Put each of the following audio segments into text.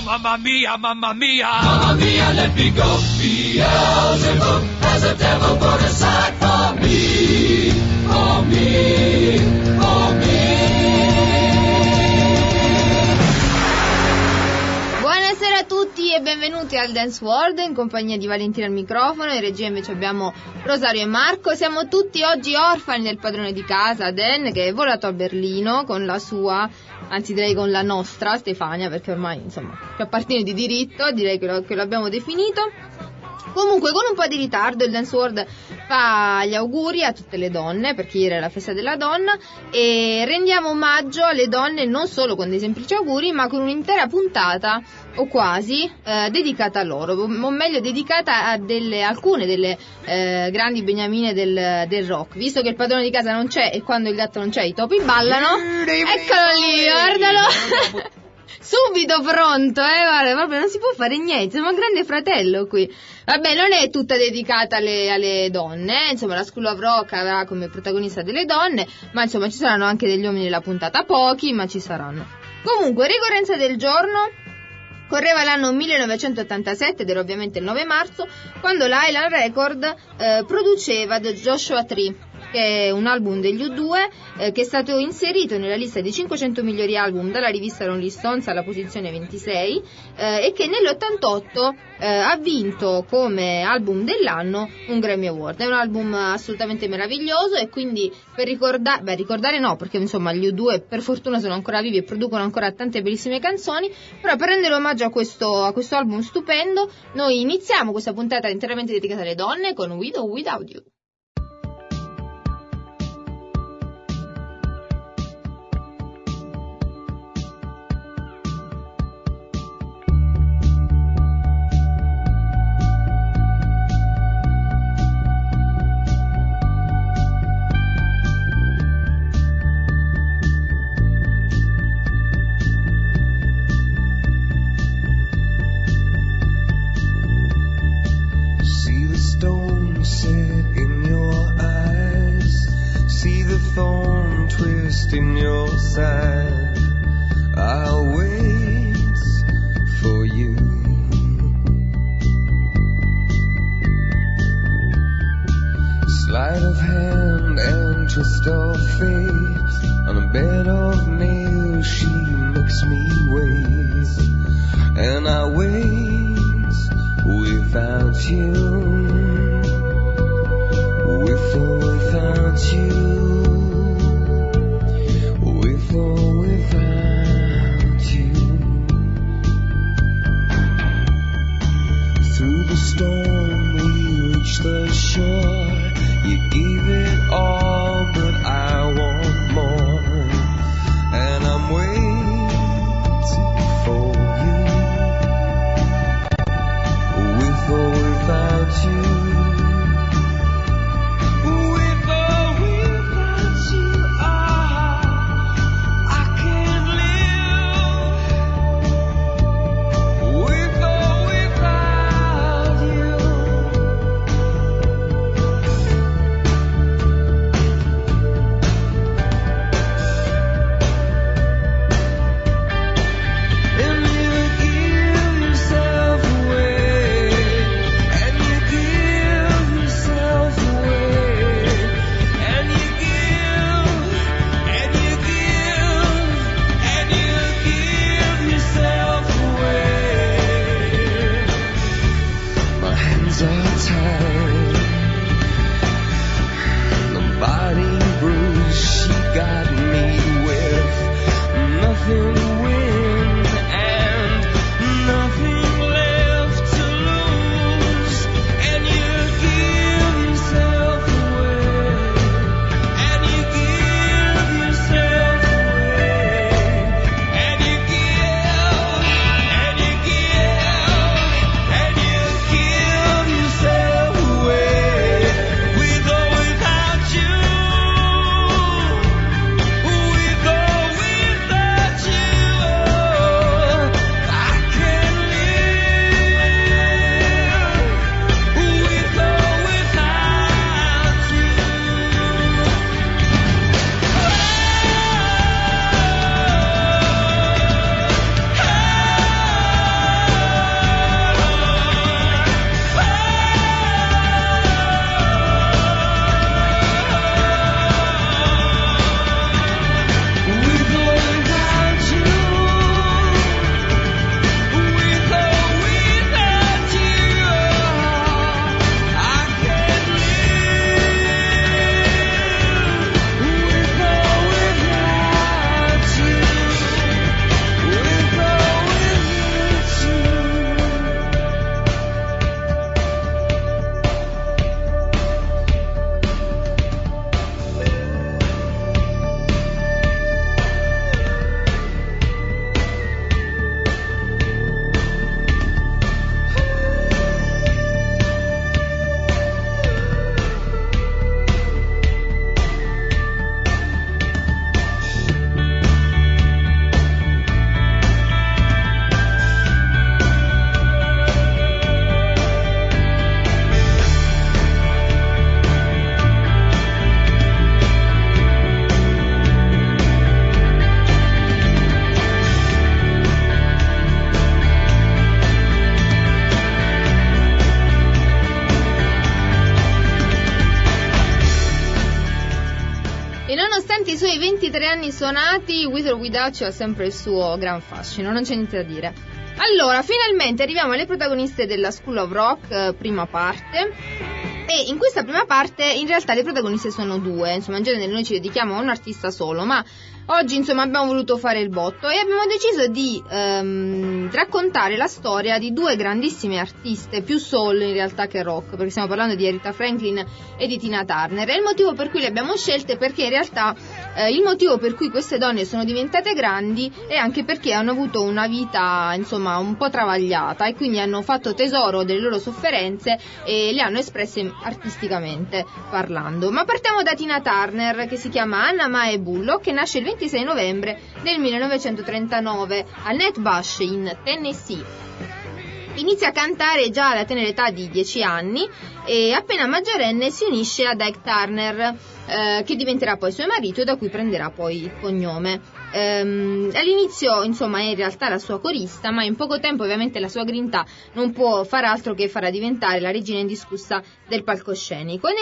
mamma mia, mamma mia. Mamma mia, let me go. Beelzebub has a devil put aside for me, for me, for me. Buonasera a tutti e benvenuti al Dance World in compagnia di Valentina al microfono. In regia invece abbiamo Rosario e Marco. Siamo tutti oggi orfani del padrone di casa, Dan, che è volato a Berlino con la sua, anzi direi con la nostra Stefania, perché ormai insomma ci appartiene di diritto, direi che lo abbiamo definito. Comunque, con un po' di ritardo, il Dance World fa gli auguri a tutte le donne, perché ieri è la festa della donna, e rendiamo omaggio alle donne non solo con dei semplici auguri, ma con un'intera puntata, o quasi, dedicata a loro, o meglio dedicata a alcune delle grandi beniamine del rock. Visto che il padrone di casa non c'è e quando il gatto non c'è i topi ballano, eccolo lì, guardalo! Subito pronto, guarda, proprio non si può fare niente, siamo un grande fratello qui. Vabbè, non è tutta dedicata alle donne, insomma la School of Rock avrà come protagonista delle donne, ma insomma ci saranno anche degli uomini nella puntata, pochi, ma ci saranno. Comunque, ricorrenza del giorno, correva l'anno 1987 ed era ovviamente il 9 marzo, quando l'Island Record produceva The Joshua Tree, che è un album degli U2 che è stato inserito nella lista dei 500 migliori album dalla rivista Rolling Stones alla posizione 26 e che nell'88 ha vinto come album dell'anno un Grammy Award. È un album assolutamente meraviglioso e quindi per ricordare no, perché insomma gli U2 per fortuna sono ancora vivi e producono ancora tante bellissime canzoni, però per rendere omaggio a questo album stupendo noi iniziamo questa puntata interamente dedicata alle donne con With or Without You. In your side, I'll wait for you. Sleight of hand and twist of fate, on a bed of nails she makes me wait, and I wait without you, with or without you. Storm, we reach the shore. You gave it all, but I want more, and I'm waiting for you, with or without you. suoi 23 anni suonati, With or Without You ha sempre il suo gran fascino, non c'è niente da dire. Allora, finalmente arriviamo alle protagoniste della School of Rock, prima parte. E in questa prima parte in realtà le protagoniste sono due, insomma in genere noi ci dedichiamo a un artista solo, ma oggi insomma abbiamo voluto fare il botto e abbiamo deciso di raccontare la storia di due grandissime artiste, più soul in realtà che rock, perché stiamo parlando di Aretha Franklin e di Tina Turner. E il motivo per cui le abbiamo scelte, perché in realtà il motivo per cui queste donne sono diventate grandi è anche perché hanno avuto una vita insomma un po' travagliata e quindi hanno fatto tesoro delle loro sofferenze e le hanno espresse artisticamente parlando. Ma partiamo da Tina Turner, che si chiama Anna Mae Bullock, che nasce il 26 novembre del 1939 a Natbush in Tennessee. Inizia a cantare già alla tenera età di 10 anni e appena maggiorenne si unisce ad Ike Turner, che diventerà poi suo marito e da cui prenderà poi il cognome. All'inizio insomma è in realtà la sua corista, ma in poco tempo ovviamente la sua grinta non può far altro che farla diventare la regina indiscussa del palcoscenico. E nel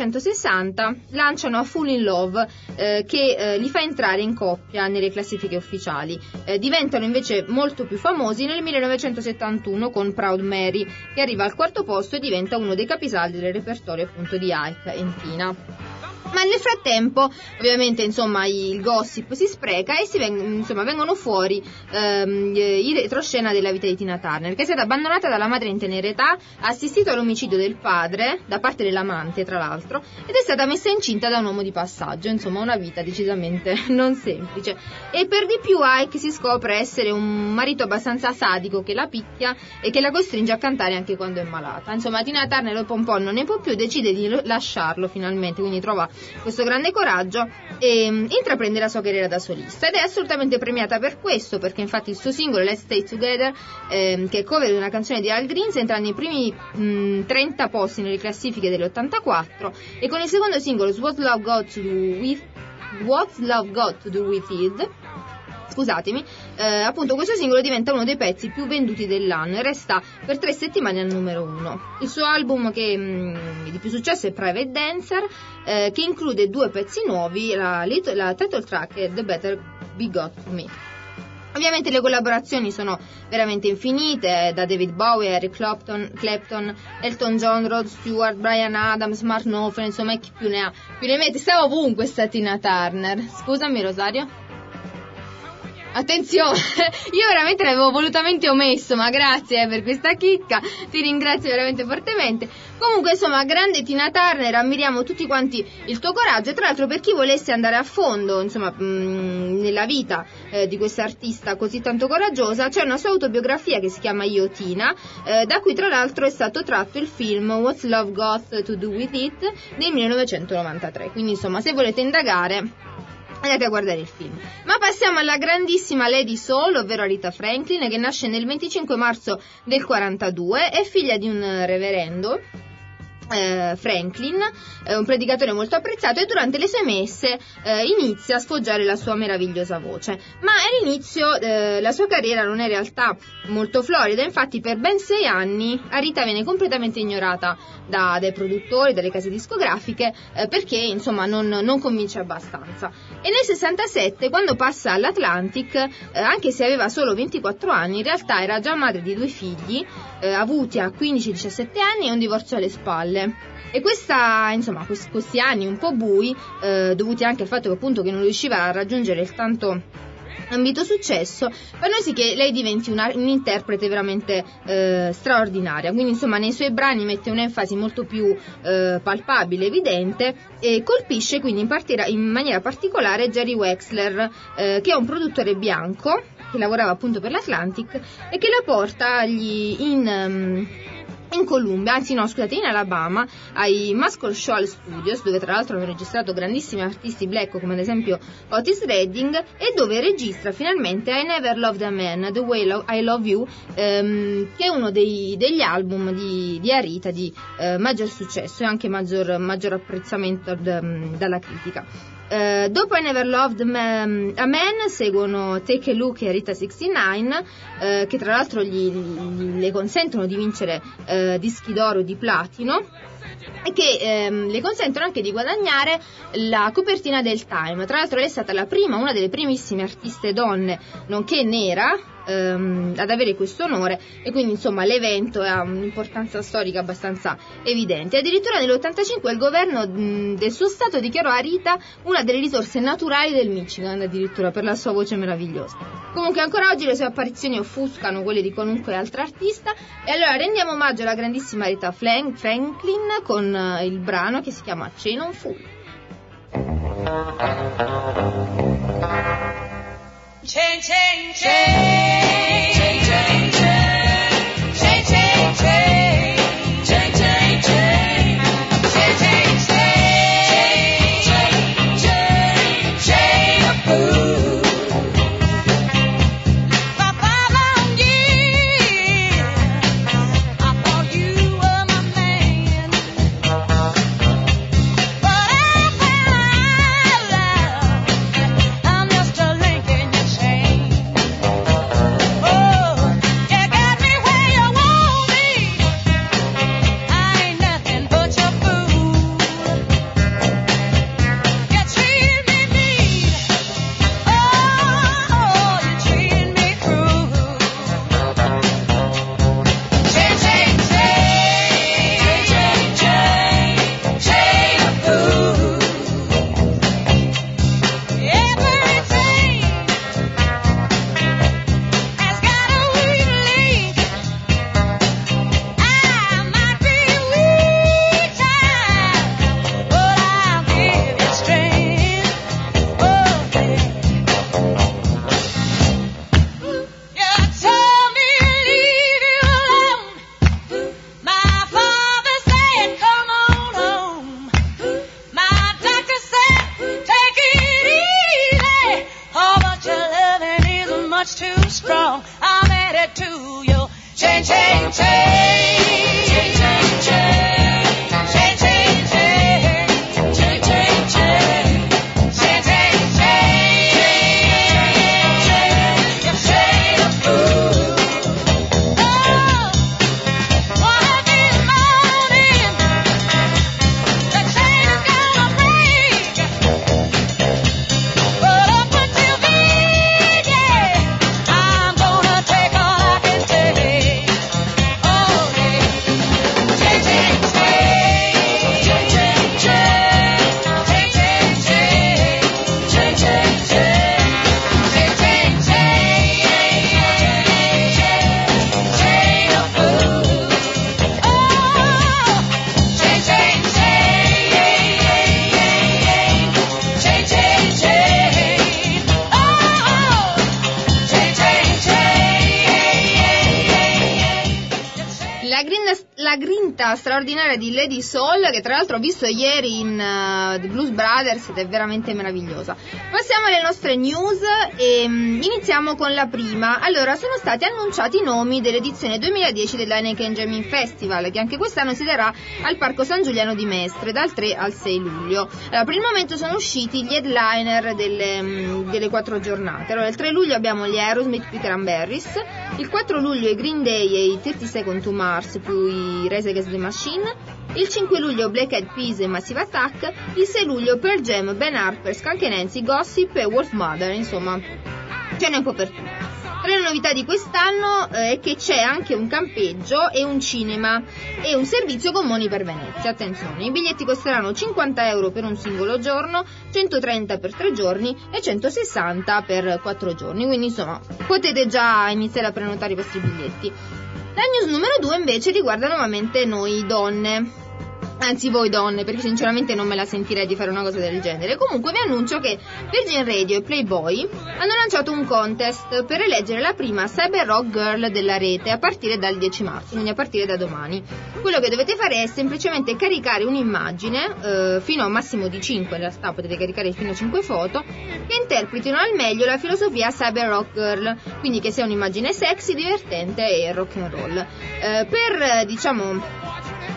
1960 lanciano A Fool in Love, che li fa entrare in coppia nelle classifiche ufficiali. Diventano invece molto più famosi nel 1971 con Proud Mary, che arriva al quarto posto e diventa uno dei capisaldi del repertorio appunto di Ike e Tina. Ma nel frattempo ovviamente insomma il gossip si spreca e vengono fuori i retroscena della vita di Tina Turner, che è stata abbandonata dalla madre in tenera età, ha assistito all'omicidio del padre da parte dell'amante tra l'altro ed è stata messa incinta da un uomo di passaggio. Insomma una vita decisamente non semplice. E per di più Ike si scopre essere un marito abbastanza sadico che la picchia e che la costringe a cantare anche quando è malata. Insomma Tina Turner dopo un po' non ne può più, decide di lasciarlo finalmente, quindi trova questo grande coraggio e intraprende la sua carriera da solista ed è assolutamente premiata per questo, perché infatti il suo singolo Let's Stay Together, che è cover di una canzone di Al Green, entra nei primi 30 posti nelle classifiche dell'84 e con il secondo singolo What's Love Got to Do With It, scusatemi, appunto questo singolo diventa uno dei pezzi più venduti dell'anno e resta per 3 settimane al numero 1. Il suo album che di più successo è Private Dancer, che include 2 pezzi nuovi, la title track e The Better Be Got To Me. Ovviamente le collaborazioni sono veramente infinite, da David Bowie, Eric Clapton, Elton John, Rod Stewart, Bryan Adams, Mark Knopfler, insomma chi più ne ha più ne mette. Stava ovunque sta Tina Turner. Scusami Rosario. Attenzione, io veramente l'avevo volutamente omesso, ma grazie per questa chicca, ti ringrazio veramente fortemente. Comunque insomma, grande Tina Turner, ammiriamo tutti quanti il tuo coraggio e tra l'altro per chi volesse andare a fondo insomma nella vita di questa artista così tanto coraggiosa, c'è una sua autobiografia che si chiama Io Tina, da cui tra l'altro è stato tratto il film What's Love Got to Do With It del 1993, quindi insomma se volete indagare andate a guardare il film. Ma passiamo alla grandissima Lady Soul, ovvero Aretha Franklin, che nasce nel 25 marzo del 42, è figlia di un reverendo Franklin, un predicatore molto apprezzato, e durante le sue messe inizia a sfoggiare la sua meravigliosa voce. Ma all'inizio la sua carriera non è in realtà molto florida, infatti per ben 6 anni Aretha viene completamente ignorata dai produttori, dalle case discografiche, perché insomma non convince abbastanza. E nel 67, quando passa all'Atlantic, anche se aveva solo 24 anni, in realtà era già madre di 2 figli avuti a 15-17 anni e un divorzio alle spalle. E questi anni un po' bui, dovuti anche al fatto che appunto che non riusciva a raggiungere il tanto ambito successo, fanno sì che lei diventi un'interprete veramente straordinaria. Quindi insomma nei suoi brani mette un'enfasi molto più palpabile, evidente, e colpisce quindi in maniera particolare Jerry Wexler, che è un produttore bianco che lavorava appunto per l'Atlantic e che la porta in Columbia, in Alabama, ai Muscle Shoals Studios, dove tra l'altro hanno registrato grandissimi artisti black come ad esempio Otis Redding, e dove registra finalmente I Never Loved a Man, The Way I Love You, che è uno degli album di Aretha di maggior successo e anche maggior apprezzamento dalla critica. Dopo I Never Loved a Man seguono Take a Look e Aretha 69, che tra l'altro le consentono di vincere dischi d'oro di platino. e che le consentono anche di guadagnare la copertina del Time. Tra l'altro lei è stata una delle primissime artiste donne, nonché nera, ad avere questo onore, e quindi insomma l'evento ha un'importanza storica abbastanza evidente. Addirittura nell'85 il governo del suo stato dichiarò Rita una delle risorse naturali del Michigan, addirittura per la sua voce meravigliosa. Comunque ancora oggi le sue apparizioni offuscano quelle di qualunque altra artista, e allora rendiamo omaggio alla grandissima Rita Franklin con il brano che si chiama Chain on Full. Chain, chain, chain, chain, chain, chain, chain, chain, chain, chain, chain, chain, chain, chain, chain, chain of food. For 5 long years, I thought you were my man, but I found out I'm just a link in your chain. Oh, you got me where you want me. I ain't nothing but your fool. You treated me mean. Oh, you treated me cruel. Chain, chain, chain, chain, chain, chain of food. Everything has got a weak link. I might be weak, child, but I'll give you strength. Oh, you told me to leave you alone. My father said, come on home. My doctor said, take it easy. Oh, but your loving is much too strong. I'm headed to you. Chain, chain, chain. Chain, chain, chain. Chain, chain, chain. Chain, chain, chain. Chain, chain, chain. Your chain of food. Oh, one of these mornings, the chain is gonna break. But up until then, yeah, I'm gonna take all I can take. Oh, yeah. Chain, chain, chain. Chain, chain, chain. Chain, chain, chain. Chain, chain, chain. Chain, chain, chain. Chain of food. Oh, chain, chain, chain. Chain, chain, chain. Oh, chain, chain, chain. La grinta straordinaria di Lady Soul, che tra l'altro ho visto ieri in The Blues Brothers ed è veramente meravigliosa. Passiamo alle nostre news e iniziamo con la prima. Allora, sono stati annunciati i nomi dell'edizione 2010 dell'Heineken Jamming Festival, che anche quest'anno si terrà al Parco San Giuliano di Mestre dal 3 al 6 luglio. Allora, per il momento sono usciti gli headliner delle 4 giornate. Allora, il 3 luglio abbiamo gli Aerosmith più i Cranberries, il 4 luglio i Green Day e i 30 Seconds to Mars più i Rage Against the Machine, il 5 luglio Black Eyed Peas e Massive Attack, il 6 luglio Pearl Jam, Ben Harper, Skunk Nancy, Gossip e Wolfmother, insomma ce n'è un po' per tutti. Tra le novità di quest'anno è che c'è anche un campeggio e un cinema e un servizio gommoni per Venezia. Attenzione, i biglietti costeranno 50 euro per un singolo giorno, 130 per 3 giorni e 160 per 4 giorni, quindi insomma potete già iniziare a prenotare i vostri biglietti. La news numero 2 invece riguarda nuovamente noi donne. Anzi, voi donne, perché sinceramente non me la sentirei di fare una cosa del genere. Comunque vi annuncio che Virgin Radio e Playboy hanno lanciato un contest per eleggere la prima Cyber Rock Girl della rete a partire dal 10 marzo, quindi a partire da domani. Quello che dovete fare è semplicemente caricare un'immagine, fino a un massimo di 5, in realtà potete caricare fino a 5 foto, che interpretino al meglio la filosofia Cyber Rock Girl, quindi che sia un'immagine sexy, divertente e rock and roll. Per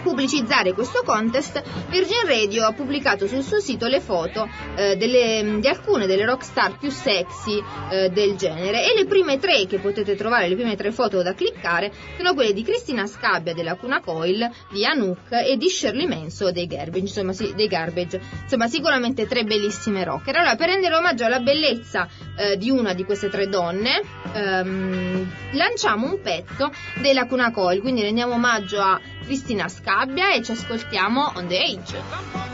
pubblicizzare questo contest, Virgin Radio ha pubblicato sul suo sito le foto di alcune delle rockstar più sexy del genere, e le prime 3 che potete trovare, le prime 3 foto da cliccare, sono quelle di Cristina Scabbia della Cuna Coil, di Anouk e di Shirley Manso dei Garbage, insomma sicuramente 3 bellissime rocker. Allora, per rendere omaggio alla bellezza di una di queste 3 donne, lanciamo un pezzo della Cuna Coil, quindi rendiamo omaggio a Cristina Scabbia e ci ascoltiamo On The Age.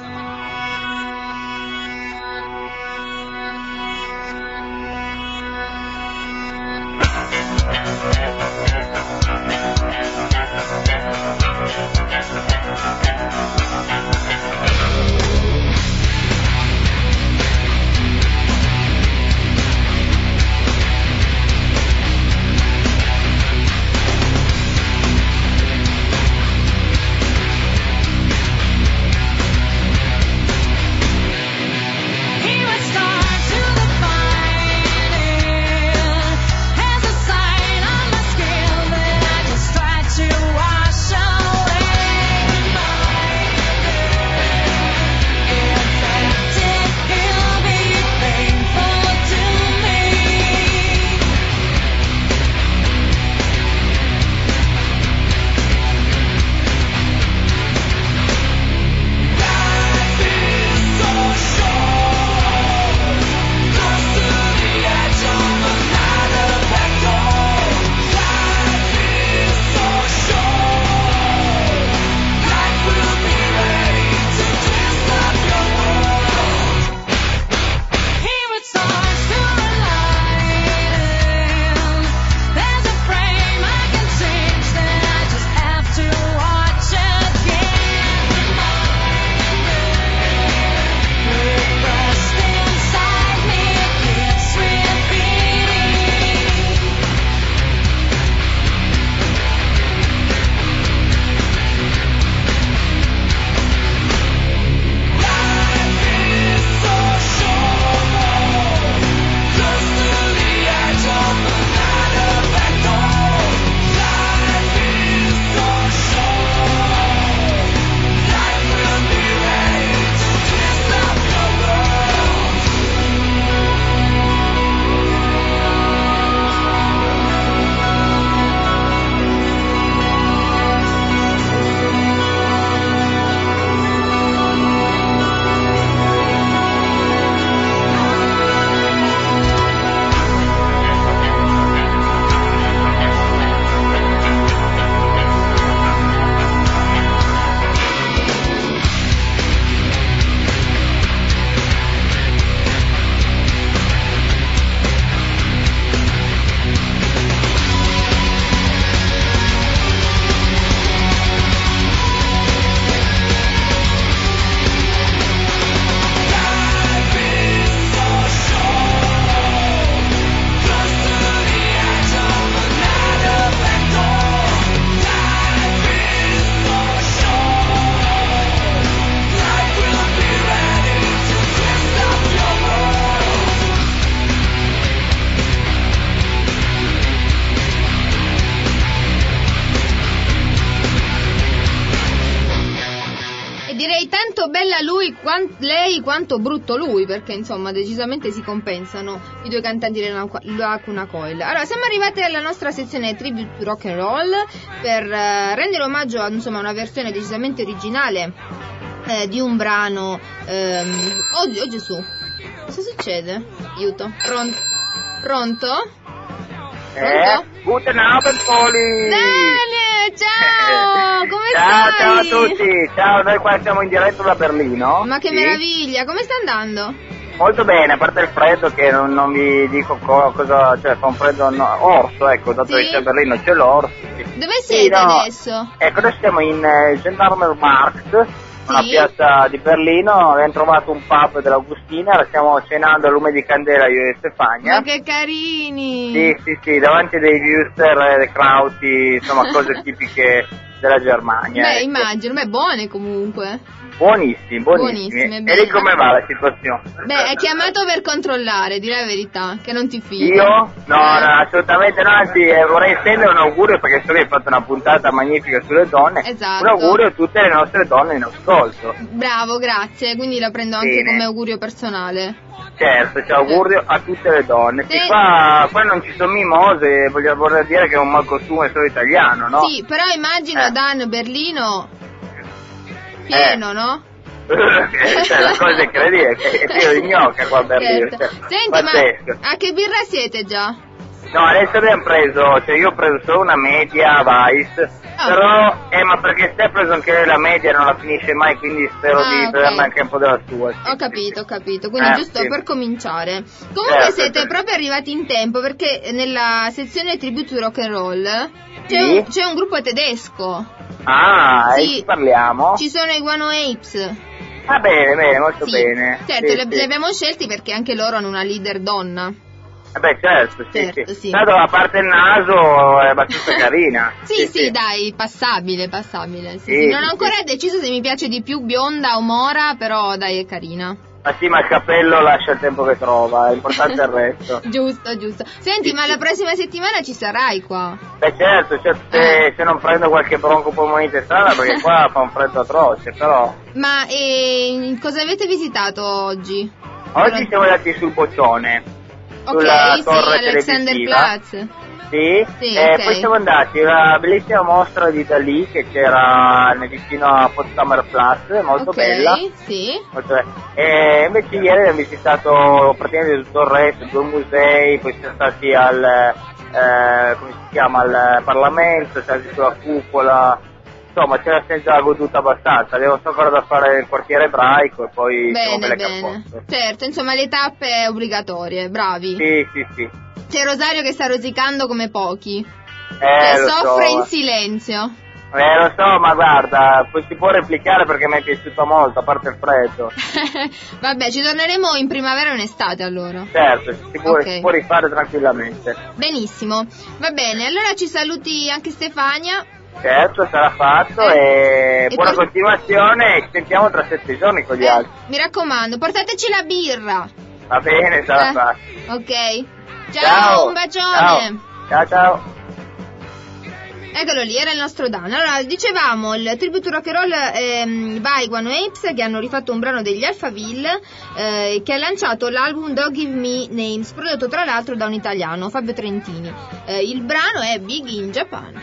Lei quanto brutto lui, perché insomma decisamente si compensano i 2 cantanti della Cuna Coil. Allora, siamo arrivati alla nostra sezione Tribute to Rock and Roll per rendere omaggio a una versione decisamente originale di un brano. Oh Gesù, cosa succede? Aiuto. Pronto? Guten Abend, Poli! Daniel, ciao! Come stai? Ciao a tutti, ciao, noi qua siamo in diretta da Berlino. Ma che meraviglia, come sta andando? Molto bene, a parte il freddo che non vi dico cosa, cioè fa un freddo orso, ecco, dato che a Berlino c'è l'orso. Dove siete adesso? Ecco, adesso siamo in Gendarmermarkt, una piazza di Berlino, abbiamo trovato un pub dell'Augustina, stiamo cenando a lume di candela io e Stefania. Ma che carini! Sì, davanti dei Würster, dei Krauti, insomma cose tipiche della Germania. Beh, ecco. immagino, beh, buone comunque. Buonissimi. Buonissime, E bene. lì come va la situazione? Beh, è chiamato per controllare, direi la verità, che non ti fidi. Io? No, assolutamente no, anzi vorrei estendere un augurio perché so che hai fatto una puntata magnifica sulle donne. Esatto. Un augurio a tutte le nostre donne in ascolto. Bravo, grazie, quindi la prendo anche Bene. come augurio personale. Certo, c'è augurio a tutte le donne. Sì. Sì, qua non ci sono mimose, vorrei dire che è un malcostume solo italiano, no? Sì, però immagino Dan Berlino pieno, no? Cioè, la cosa incredibile, che è pieno di gnocca qua a Berlino. Certo. Cioè, Senti, pazzesco. ma a che birra siete già? No, adesso abbiamo preso, cioè io ho preso solo una media Weiss, però, ma perché te hai preso anche lei la media, non la finisce mai, quindi spero di ok. prenderne anche un po' della sua. Sì. Ho capito, quindi giusto sì. per cominciare. Comunque Certo, siete certo. proprio arrivati in tempo perché nella sezione tribute to rock and roll Sì. c'è un gruppo tedesco. Ah, Sì. e ci parliamo? Ci sono i Guano Apes. Ah, bene, molto Sì. bene. Certo, Sì, li sì. abbiamo scelti perché anche loro hanno una leader donna. Beh, certo, sì, Certo, sì. Tanto a parte il naso è abbastanza carina. Sì, dai, passabile. Sì, Sì, non ho sì, ancora deciso se mi piace di più bionda o mora, però dai, è carina. Ma sì, ma il capello lascia il tempo che trova, è importante il resto. Giusto. Senti, Sì, ma sì. la prossima settimana ci sarai qua? Beh, certo, se non prendo qualche broncopolmonite strana, perché qua fa un freddo atroce, però... Ma cosa avete visitato oggi? Oggi siamo andati sul Boccione, Ok, sulla sì, torre Alexanderplatz. Sì, Sì, e ok. poi siamo andati a una bellissima mostra di Dalì che c'era vicino a Potsdamer Platz, molto Ok, bella. sì. Molto bella. E invece ieri abbiamo visitato praticamente tutto il resto, 2 musei, poi siamo stati al, come si chiama, al Parlamento, siamo stati sulla cupola, insomma ce la siamo già goduta abbastanza, abbiamo solo ancora da fare il quartiere ebraico e poi siamo Bene. belle a posto. Certo, insomma le tappe obbligatorie, bravi. Sì. C'è Rosario che sta rosicando come pochi. Lo soffre so. in silenzio. Lo so, ma guarda, poi si può replicare perché mi è piaciuto molto, a parte il freddo. Vabbè, ci torneremo in primavera o in estate allora. Certo, si può Ok. rifare tranquillamente. Benissimo, va bene, allora ci saluti anche Stefania. Certo, sarà fatto e buona per- continuazione e ci sentiamo tra 7 giorni con gli altri. Mi raccomando, portateci la birra. Va bene, sarà fatto. Ok. Ciao, un bacione. Ciao. Eccolo lì, era il nostro Dan. Allora, dicevamo, il Tribute to Rock and Roll by Guano Apes, che hanno rifatto un brano degli Alphaville, che ha lanciato l'album Don't Give Me Names, prodotto tra l'altro da un italiano, Fabio Trentini. Il brano è Big in Japan.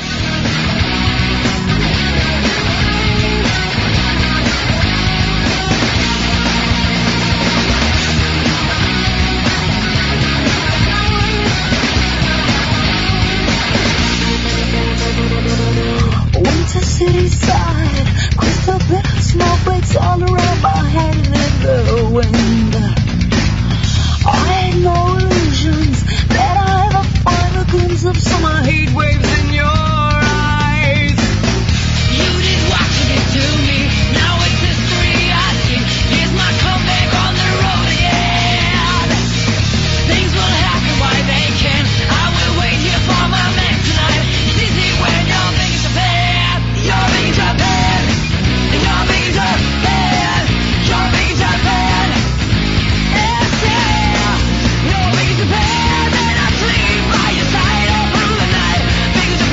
Winter city side, crystal clear snowflakes all around my head and in the wind. I had no illusions that I ever find a glimpse of summer heat waves in your eyes. You did what you did to me. Now it's history I see. Here's my comeback on the road again. Things will happen why they can. I will wait here for my man tonight. It's easy when you're big in Japan. You're big in Japan. You're big in Japan. You're big in Japan. Yes, yeah. You're big in Japan. And I sleep by your side all through the night. Big in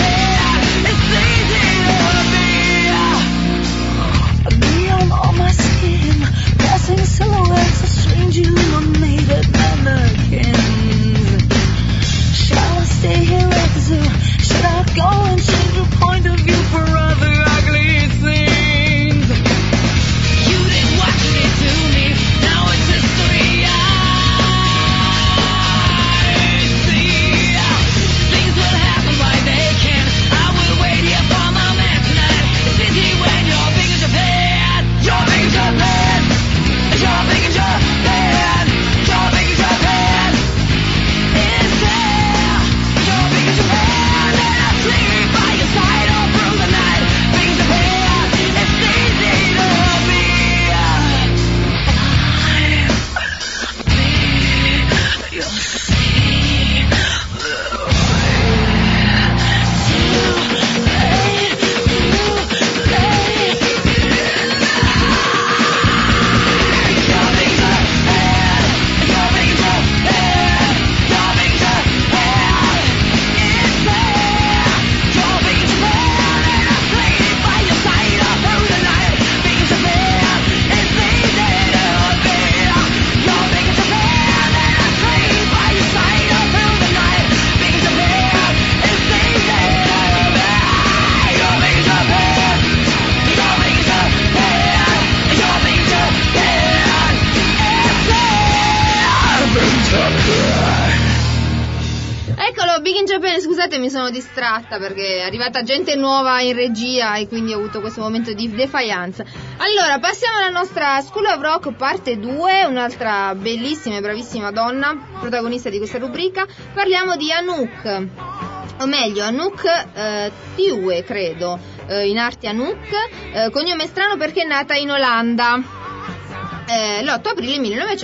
mi sono distratta perché è arrivata gente nuova in regia e quindi ho avuto questo momento di defianza. Allora, passiamo alla nostra School of Rock parte 2, un'altra bellissima e bravissima donna, protagonista di questa rubrica. Parliamo di Anouk, o meglio Anouk Tiwe, credo, in arte Anouk, cognome strano perché è nata in Olanda l'8 aprile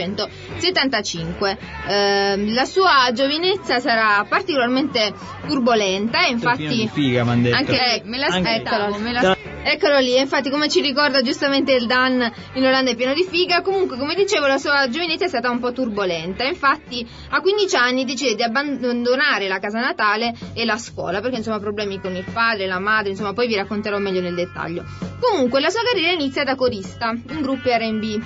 1975. La sua giovinezza sarà particolarmente turbolenta e infatti figa, m'han detto. anche me l'aspettavo, eccolo lì, infatti come ci ricorda giustamente il Dan, in Olanda è pieno di figa. Comunque, come dicevo, la sua giovinezza è stata un po' turbolenta, infatti a 15 anni decide di abbandonare la casa natale e la scuola perché insomma problemi con il padre, la madre, insomma poi vi racconterò meglio nel dettaglio. Comunque la sua carriera inizia da corista in gruppi R&B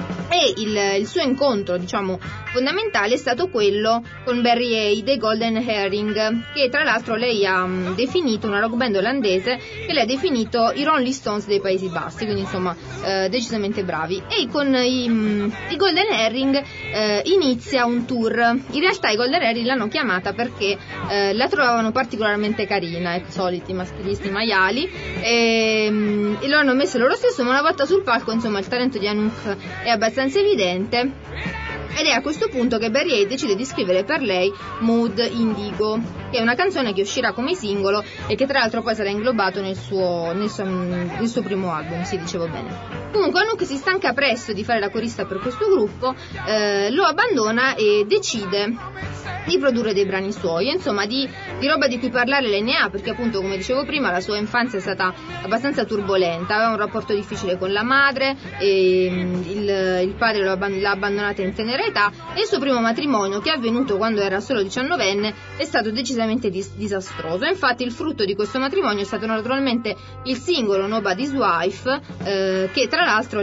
e il suo incontro, diciamo, fondamentale è stato quello con Barry Hay dei Golden Herring, che tra l'altro lei ha definito, una rock band olandese che lei ha definito i Rolling Stones dei Paesi Bassi, quindi insomma decisamente bravi. E con i Golden Herring inizia un tour. In realtà i Golden Herring l'hanno chiamata perché la trovavano particolarmente carina, soliti maschilisti maiali, e lo hanno messo loro stesso, ma una volta sul palco insomma il talento di Anouk è abbastanza evidente. Ed è a questo punto che Barry Hay decide di scrivere per lei Mood Indigo, che è una canzone che uscirà come singolo e che tra l'altro poi sarà inglobato nel suo primo album, sì, dicevo bene. Comunque Anouk si stanca presto di fare la corista per questo gruppo, lo abbandona e decide di produrre dei brani suoi, insomma di roba di cui parlare lei ne ha, perché appunto come dicevo prima la sua infanzia è stata abbastanza turbolenta, aveva un rapporto difficile con la madre e il padre l'ha abbandonata in tenera età, e il suo primo matrimonio, che è avvenuto quando era solo 19enne, è stato decisamente disastroso. Infatti il frutto di questo matrimonio è stato naturalmente il singolo Nobody's Wife, che tra l'altro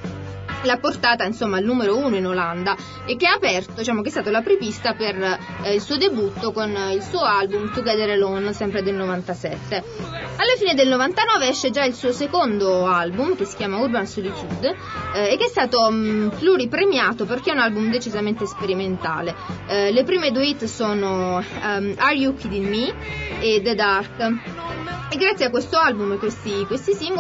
l'ha portata insomma al numero 1 in Olanda e che ha aperto, diciamo che è stato l'apripista per il suo debutto con il suo album Together Alone, sempre del 97. Alla fine del 99 esce già il suo secondo album, che si chiama Urban Solitude, e che è stato pluripremiato perché è un album decisamente sperimentale. Le prime due hit sono Are You Kidding Me e The Dark. E grazie a questo album e questi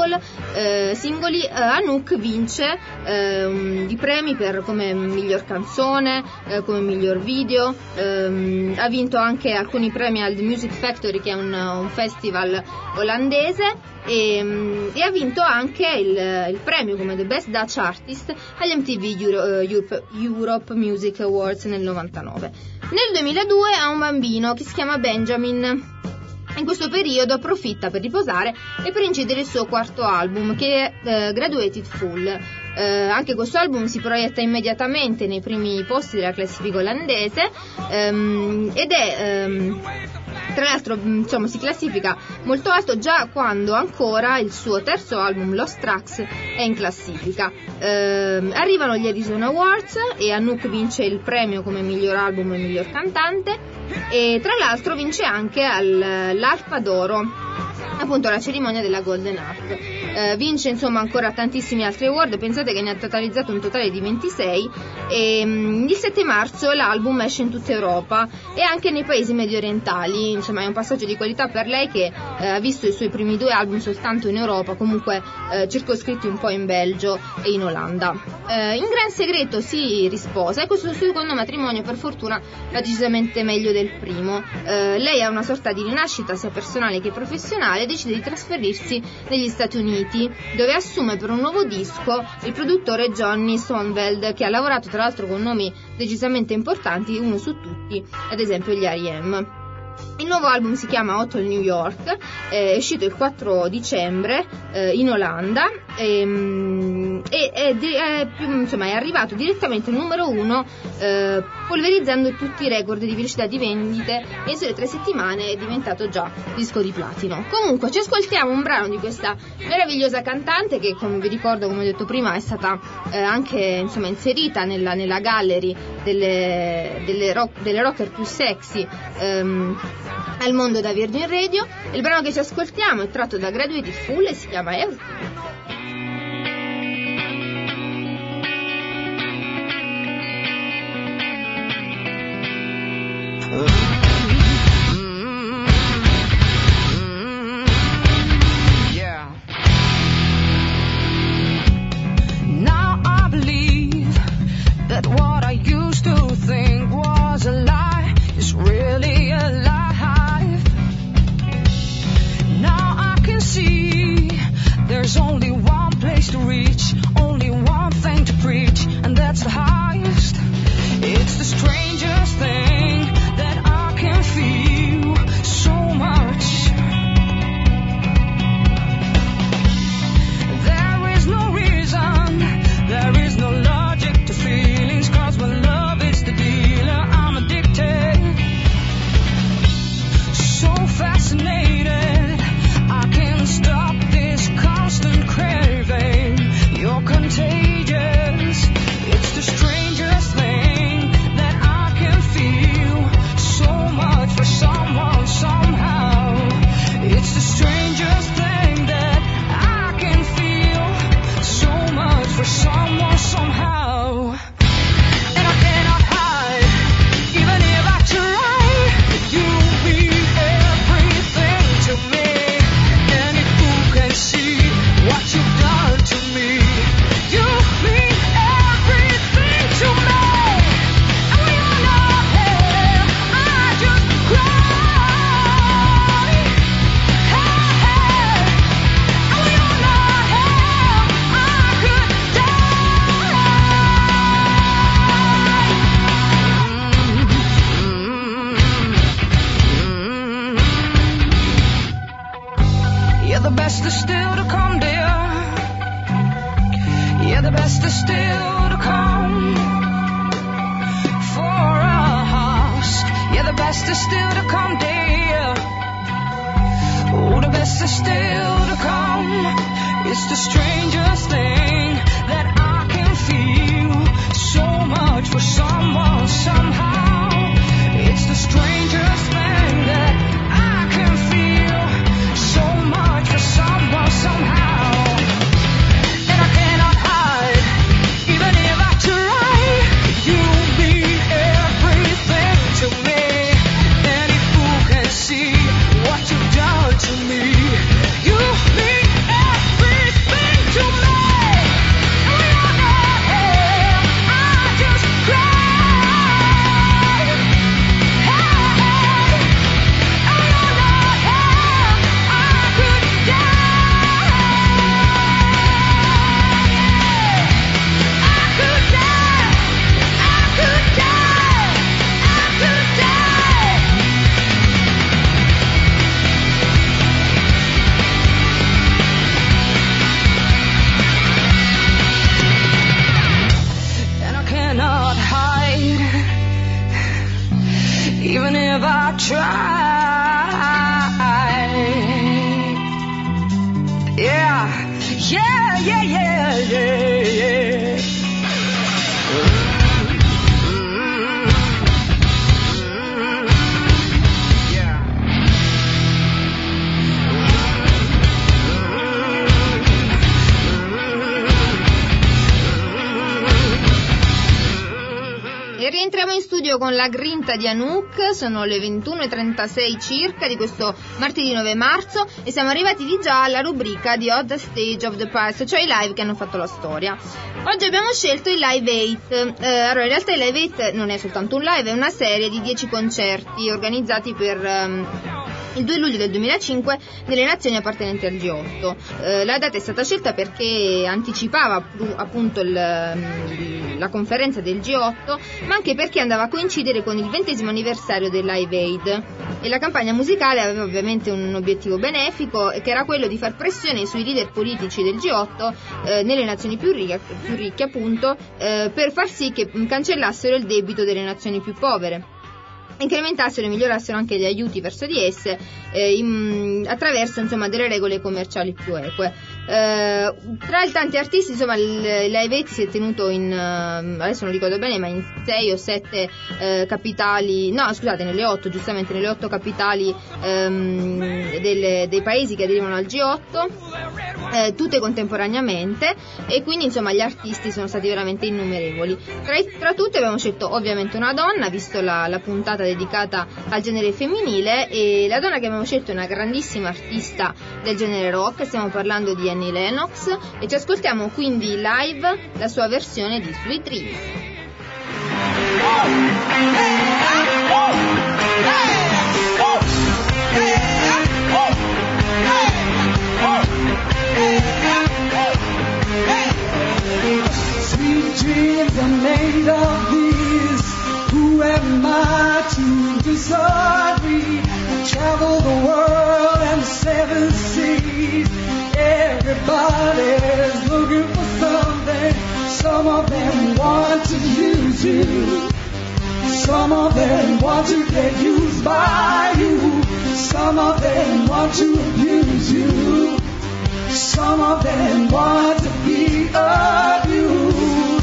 singoli Anouk vince di premi come miglior canzone, come miglior video, ha vinto anche alcuni premi al The Music Factory, che è un festival olandese, e ha vinto anche il premio come The Best Dutch Artist agli MTV Europe Music Awards nel 99. Nel 2002 ha un bambino che si chiama Benjamin. In questo periodo approfitta per riposare e per incidere il suo quarto album, che è Graduated Full. Anche questo album si proietta immediatamente nei primi posti della classifica olandese, ed è tra l'altro insomma si classifica molto alto già quando ancora il suo terzo album Lost Tracks è in classifica. Arrivano gli Edison Awards e Anouk vince il premio come miglior album e miglior cantante, e tra l'altro vince anche l'Arpa d'Oro, appunto la cerimonia della Golden Harp. Vince insomma ancora tantissimi altri award, pensate che ne ha totalizzato un totale di 26, e il 7 marzo l'album esce in tutta Europa e anche nei paesi medio orientali. Insomma è un passaggio di qualità per lei, che ha visto i suoi primi due album soltanto in Europa, comunque circoscritti un po' in Belgio e in Olanda. In gran segreto si risposa, e questo secondo matrimonio per fortuna va decisamente meglio del primo. Lei ha una sorta di rinascita sia personale che professionale, decide di trasferirsi negli Stati Uniti, dove assume per un nuovo disco il produttore Johnny Sonveld, che ha lavorato tra l'altro con nomi decisamente importanti, uno su tutti ad esempio gli R.E.M. Il nuovo album si chiama Hotel New York, è uscito il 4 dicembre in Olanda, insomma è arrivato direttamente al numero 1, polverizzando tutti i record di velocità di vendite, e in sole 3 settimane è diventato già disco di platino. Comunque ci ascoltiamo un brano di questa meravigliosa cantante, che come vi ricordo, come ho detto prima, è stata anche insomma inserita nella gallery delle rocker più sexy al mondo da Virgin Radio. Il brano che ci ascoltiamo è tratto da Graduated Full e si chiama Everything. Yeah, the best is still to come, dear. Yeah, the best is still to come. For us, yeah, the best is still to come, dear. Oh, the best is still to come. It's the strangest thing that I can feel so much for someone somehow. It's the strangest thing that I can feel so much for someone somehow. And I cannot hide, even if I try. You mean everything to me. Any fool can see what you've done to me. You mean everything to me. I just cried. I could and I cannot hide, even if I try. Yeah, yeah, yeah, yeah, yeah, yeah. E rientriamo in studio con la grinta di Anouk, sono le 21:36 circa di questo martedì 9 marzo e siamo arrivati di già alla rubrica di Odd Stage of the Past, cioè i live che hanno fatto la storia. Oggi abbiamo scelto il Live 8, allora in realtà il Live 8 non è soltanto un live, è una serie di 10 concerti organizzati per il 2 luglio del 2005 nelle nazioni appartenenti al G8. La data è stata scelta perché anticipava appunto la conferenza del G8, ma anche perché andava a coincidere con il 20° anniversario del Live Aid e la campagna musicale aveva ovviamente un obiettivo benefico, che era quello di far pressione sui leader politici del G8 nelle nazioni più ricche appunto, per far sì che cancellassero il debito delle nazioni più povere, incrementassero e migliorassero anche gli aiuti verso di esse attraverso insomma delle regole commerciali più eque. Tra i tanti artisti insomma il Live 8 si è tenuto in adesso non ricordo bene, ma in 6 o 7 capitali, no scusate, nelle 8 capitali dei paesi che aderivano al G8, tutte contemporaneamente, e quindi insomma gli artisti sono stati veramente innumerevoli. Tra tutte abbiamo scelto ovviamente una donna, visto la puntata dedicata al genere femminile, e la donna che abbiamo scelto è una grandissima artista del genere rock, stiamo parlando di Annie Lennox, e ci ascoltiamo quindi live la sua versione di Sweet Dreams. Sweet dreams are made of these. Who am I to disagree? Travel the world and 7 seas. Everybody's looking for something. Some of them want to use you. Some of them want to get used by you. Some of them want to abuse you. Some of them want to be abused.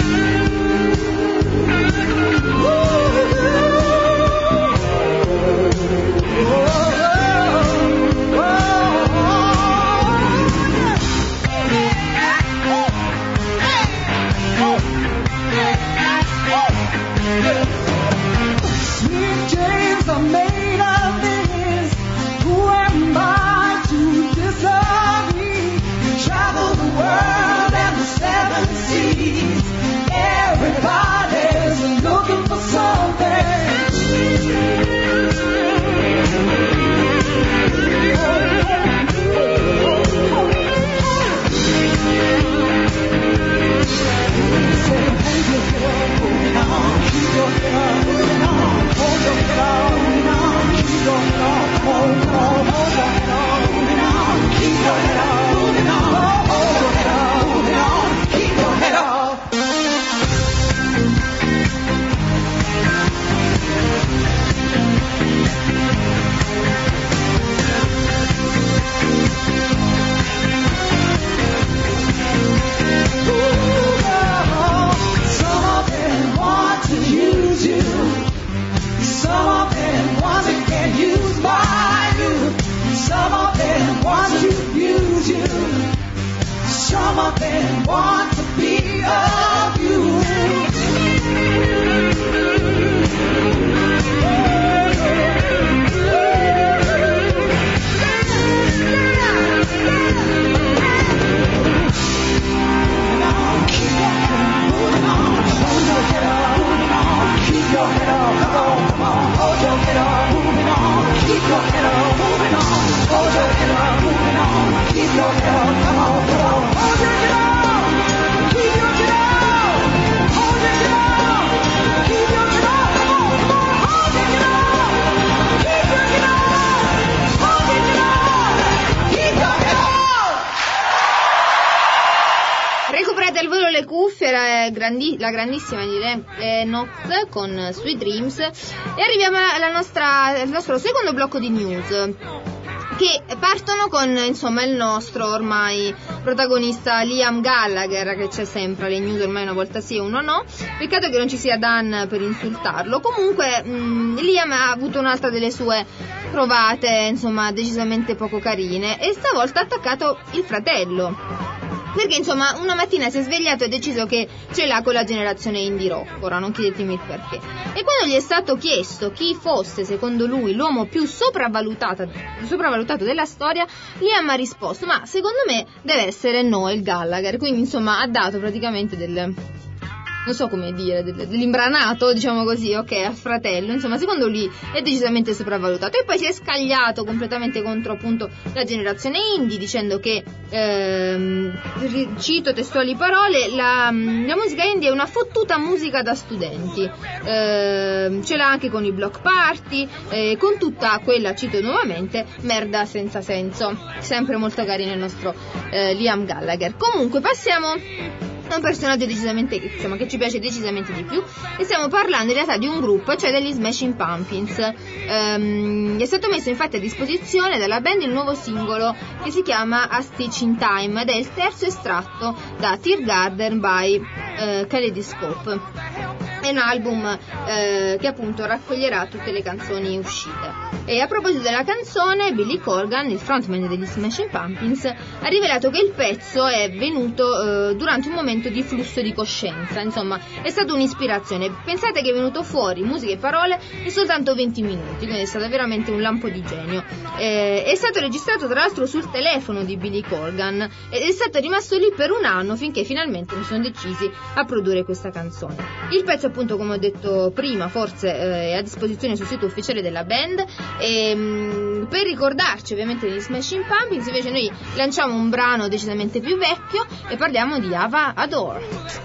Sweet dreams are made of this. Who am I to decide? alle cuffie la grandissima Annie Lennox con Sweet Dreams, e arriviamo al nostro secondo blocco di news, che partono con insomma il nostro ormai protagonista Liam Gallagher, che c'è sempre alle news ormai una volta sì e uno no. Peccato che non ci sia Dan per insultarlo. Comunque Liam ha avuto un'altra delle sue trovate insomma decisamente poco carine, e stavolta ha attaccato il fratello, perché insomma una mattina si è svegliato e ha deciso che ce l'ha con la generazione indie rock. Ora non chiedetemi il perché. E quando gli è stato chiesto chi fosse secondo lui l'uomo più sopravvalutato della storia, Liam ha risposto: ma secondo me deve essere Noel Gallagher. Quindi insomma ha dato praticamente non so come dire, dell'imbranato, diciamo così, ok, al fratello. Insomma, secondo lui è decisamente sopravvalutato. E poi si è scagliato completamente contro appunto la generazione indie, dicendo che cito testuali parole: la musica indie è una fottuta musica da studenti, ce l'ha anche con i block party, con tutta quella, cito nuovamente, merda senza senso. Sempre molto carino il nostro Liam Gallagher. Comunque passiamo a un personaggio decisamente, insomma, che ci piace decisamente di più, e stiamo parlando in realtà di un gruppo, cioè degli Smashing Pumpkins. È stato messo infatti a disposizione dalla band il nuovo singolo che si chiama A Stitch in Time, ed è il terzo estratto da Tear Garden by Kaleidoscope. È un album che appunto raccoglierà tutte le canzoni uscite. E a proposito della canzone, Billy Corgan, il frontman degli Smashing Pumpkins, ha rivelato che il pezzo è venuto durante un momento di flusso di coscienza. Insomma, è stata un'ispirazione. Pensate che è venuto fuori musica e parole in soltanto 20 minuti, quindi è stato veramente un lampo di genio. È stato registrato tra l'altro sul telefono di Billy Corgan ed è stato rimasto lì per un anno, finché finalmente non sono decisi a produrre questa canzone. Il pezzo, appunto, come ho detto prima, forse è a disposizione sul sito ufficiale della band. E per ricordarci ovviamente degli Smashing Pumpkins, invece, noi lanciamo un brano decisamente più vecchio e parliamo di Ava Adore.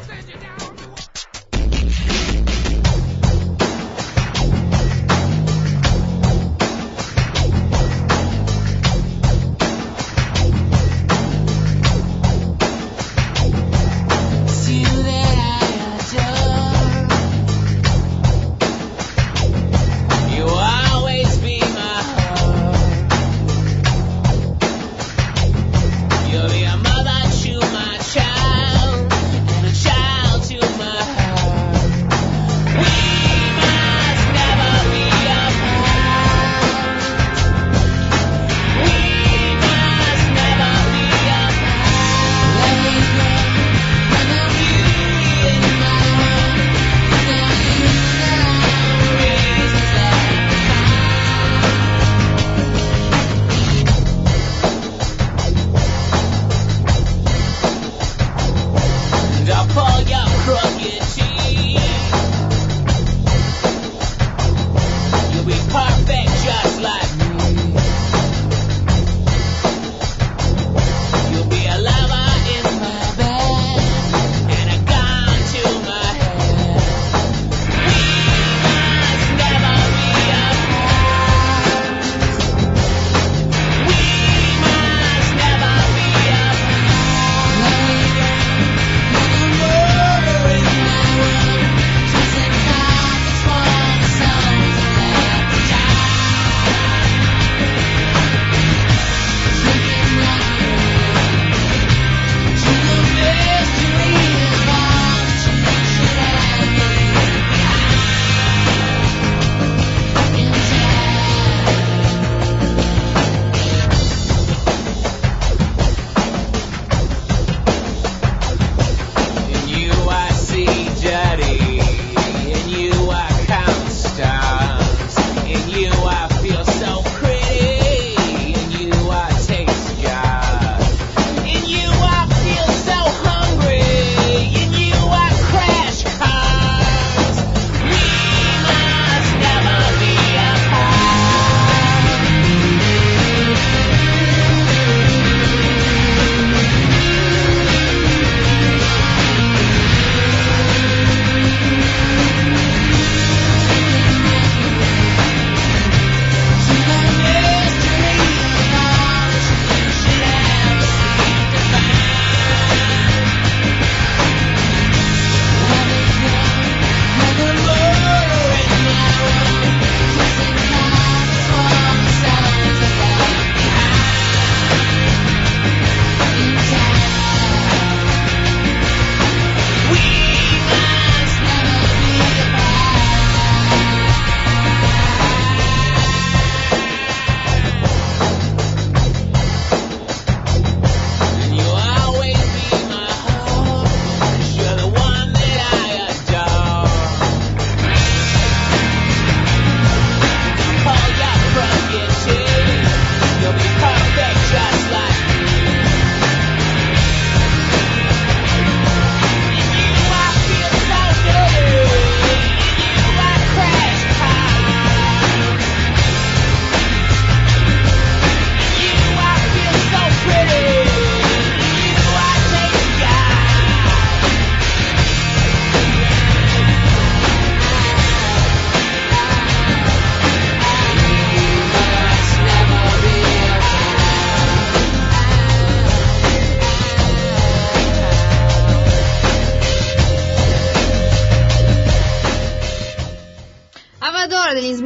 You're the mother to my child, and a child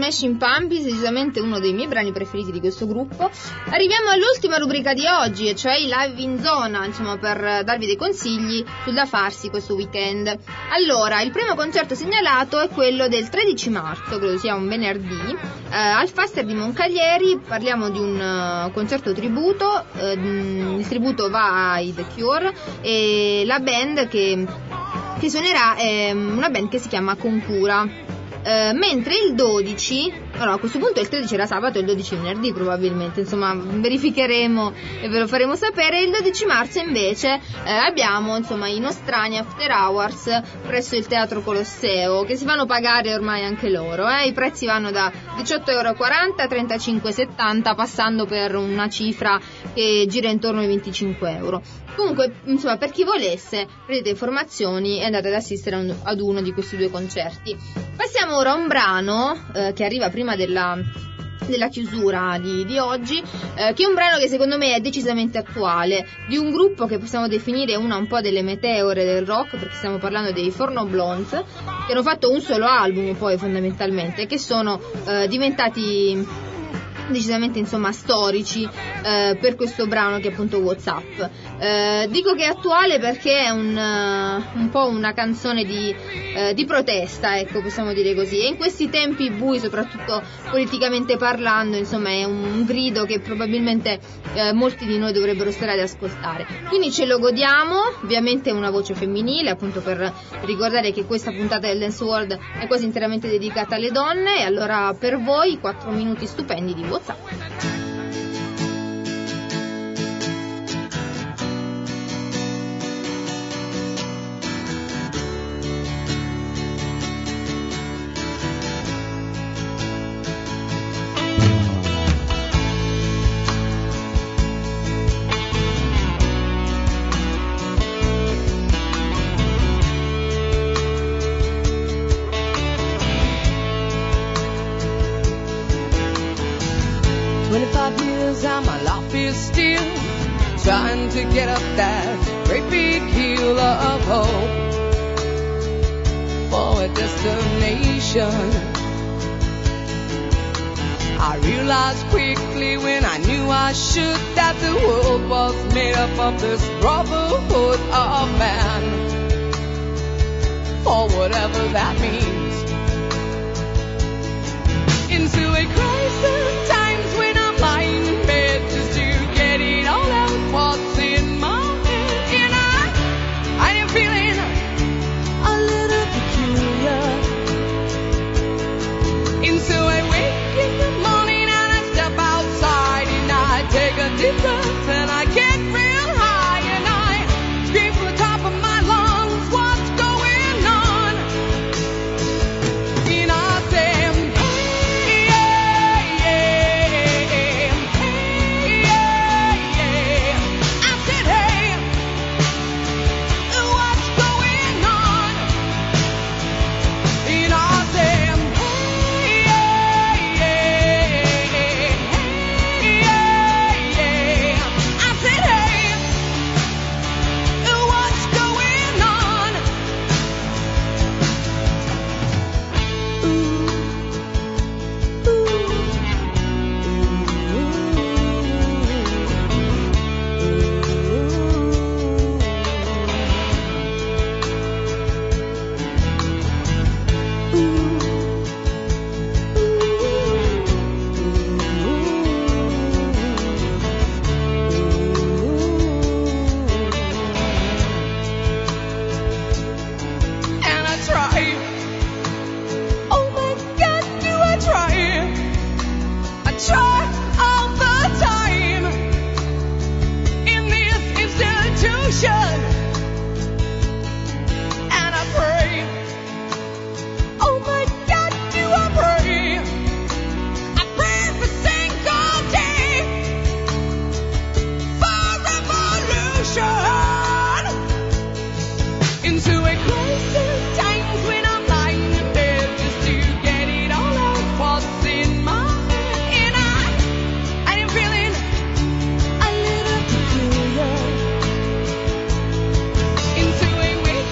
Smashing Pumpkins, decisamente uno dei miei brani preferiti di questo gruppo. Arriviamo all'ultima rubrica di oggi, e cioè i live in zona, insomma, per darvi dei consigli sul da farsi questo weekend. Allora, il primo concerto segnalato è quello del 13 marzo, credo sia un venerdì, al Faster di Moncaglieri. Parliamo di un concerto tributo, il tributo va ai The Cure, e la band che suonerà è una band che si chiama Concura. Mentre il 12, allora a questo punto il 13 era sabato e il 12 venerdì probabilmente, insomma verificheremo e ve lo faremo sapere. Il 12 marzo invece abbiamo insomma i Nostrani After Hours presso il Teatro Colosseo, che si fanno pagare ormai anche loro, i prezzi vanno da 18,40 a 35,70, passando per una cifra che gira intorno ai 25 euro. Comunque, insomma, per chi volesse, prendete informazioni e andate ad assistere ad uno di questi due concerti. Passiamo ora a un brano che arriva prima della chiusura di oggi, che è un brano che secondo me è decisamente attuale, di un gruppo che possiamo definire una un po' delle meteore del rock, perché stiamo parlando dei Four Blondes, che hanno fatto un solo album poi fondamentalmente, che sono diventati decisamente insomma storici per questo brano che è appunto WhatsApp. Dico che è attuale perché è un po' una canzone di protesta, ecco, possiamo dire così, e in questi tempi bui, soprattutto politicamente parlando, insomma è un grido che probabilmente molti di noi dovrebbero stare ad ascoltare, quindi ce lo godiamo. Ovviamente una voce femminile, appunto per ricordare che questa puntata del Dance World è quasi interamente dedicata alle donne, e allora per voi 4 minuti stupendi di WhatsApp. Trying to get up that great big hill of hope for a destination. I realized quickly when I knew I should that the world was made up of this brotherhood of man, or whatever that means. Into a crisis, times when I'm lying in bed just to get it all out what's in my head, and I am feeling a little peculiar. And so I wake in the morning and I step outside and I take a deep breath and I get real high and I scream from the top of my lungs, what's going on? And I say,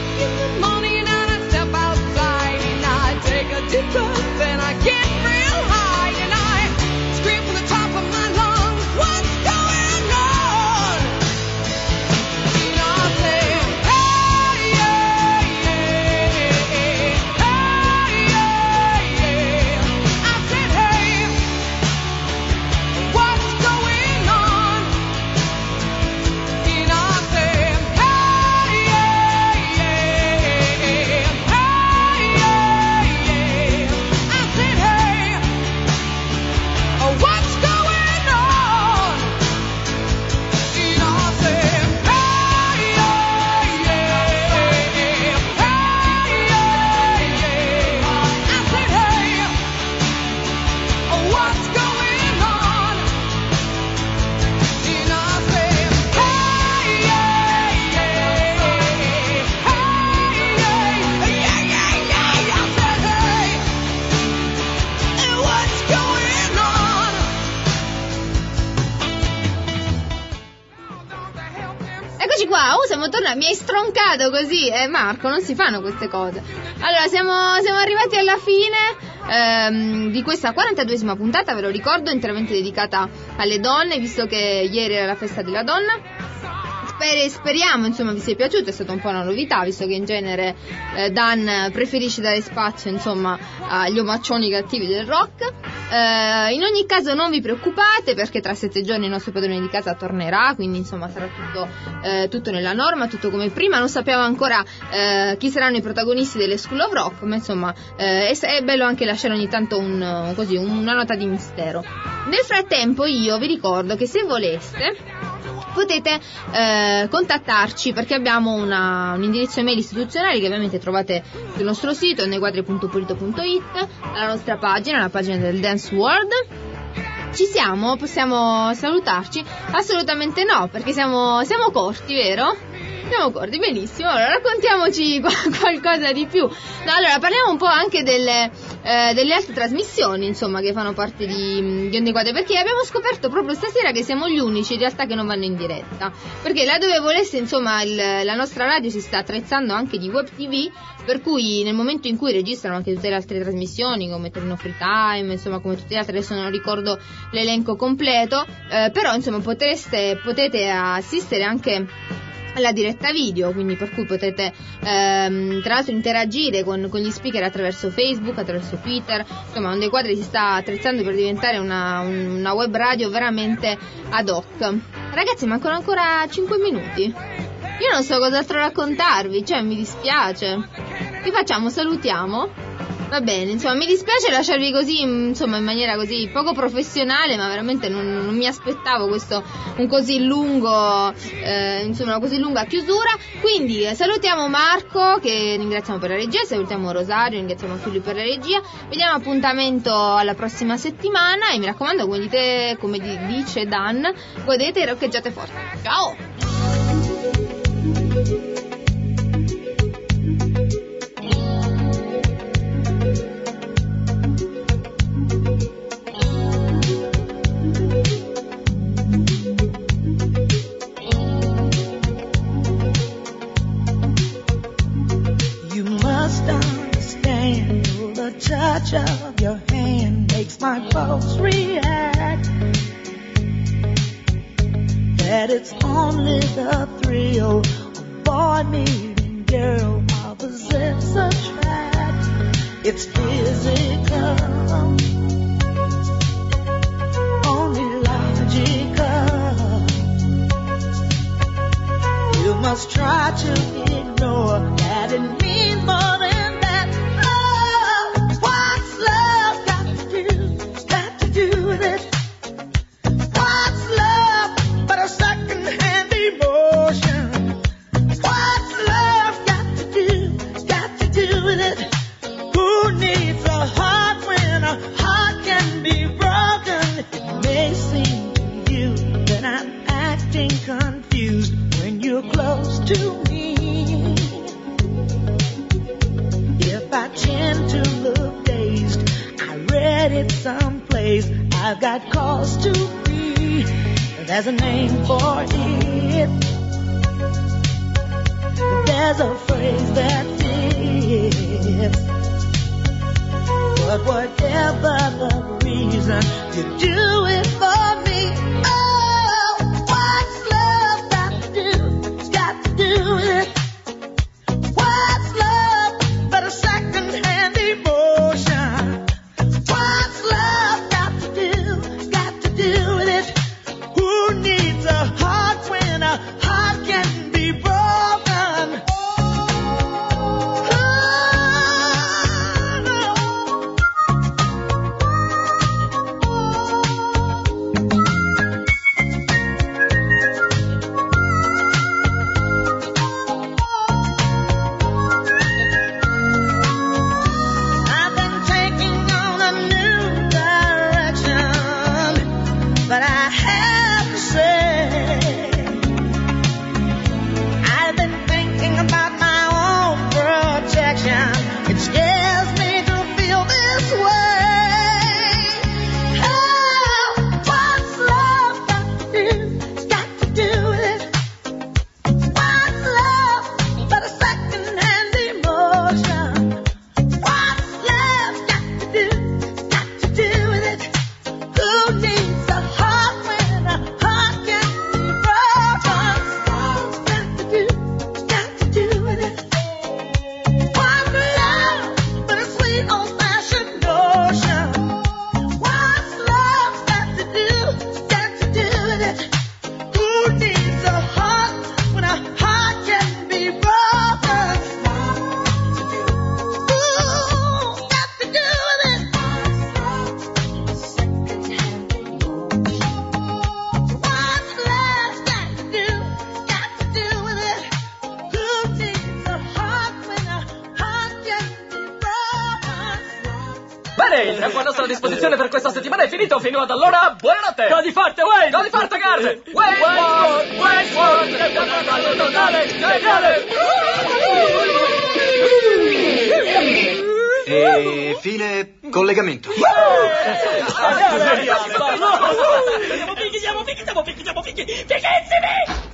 deep breath and I get real high. Eccoci qua, siamo tornati, mi hai stroncato così, Marco, non si fanno queste cose. Allora, siamo arrivati alla fine di questa 42esima puntata, ve lo ricordo, interamente dedicata alle donne, visto che ieri era la festa della donna. Speriamo, insomma, vi sia piaciuto, è stata un po' una novità, visto che in genere Dan preferisce dare spazio, insomma, agli omaccioni cattivi del rock. In ogni caso non vi preoccupate, perché tra 7 giorni il nostro padrone di casa tornerà, quindi insomma sarà tutto nella norma, tutto come prima. Non sappiamo ancora chi saranno i protagonisti delle School of Rock, ma insomma è bello anche lasciare ogni tanto una nota di mistero. Nel frattempo io vi ricordo che se voleste potete contattarci, perché abbiamo un indirizzo email istituzionale che ovviamente trovate sul nostro sito nequadri.pulito.it, la nostra pagina, la pagina del Dance World. Ci siamo? Possiamo salutarci? Assolutamente no, perché siamo corti, vero? Siamo corti, benissimo. Allora raccontiamoci qualcosa di più. No, allora parliamo un po' anche delle altre trasmissioni, insomma, che fanno parte di Onde Quadre, perché abbiamo scoperto proprio stasera che siamo gli unici in realtà che non vanno in diretta, perché là dove volesse, insomma, la nostra radio si sta attrezzando anche di web tv, per cui nel momento in cui registrano anche tutte le altre trasmissioni come Torino Free Time, insomma, come tutte le altre, adesso non ricordo l'elenco completo, però insomma potete assistere anche la diretta video, quindi per cui potete tra l'altro interagire con gli speaker attraverso Facebook, attraverso Twitter. Insomma, Onde Quadre si sta attrezzando per diventare una web radio veramente ad hoc. Ragazzi, mancano ancora 5 minuti. Io non so cos'altro raccontarvi, cioè mi dispiace. Che facciamo? Salutiamo? Va bene, insomma, mi dispiace lasciarvi così, insomma, in maniera così poco professionale, ma veramente non mi aspettavo un così lungo, insomma, una così lunga chiusura. Quindi salutiamo Marco, che ringraziamo per la regia, salutiamo Rosario, ringraziamo anche lui per la regia. Vediamo appuntamento alla prossima settimana e mi raccomando, come dice Dan, godete e roccheggiate forte. Ciao! Touch of your hand makes my pulse react. That it's only the thrill of boy meeting girl opposites attract. It's physical, only logical. You must try to ignore that it means more than confused when you're close to me. If I tend to look dazed, I read it someplace, I've got cause to be. There's a name for it. There's a phrase that fits. But whatever the reason, you do it for me. What's love but a second-hand emotion? What's love got to do with it? Who needs a heart when a heart can be broken? Bene, il tempo a nostra disposizione per questa settimana è finito. Fino ad allora, buonanotte. Godi forte, Wayne. Godi forte, Gard. Wayne, totale, geniale. E fine collegamento. Siamo fighi, fichissimi.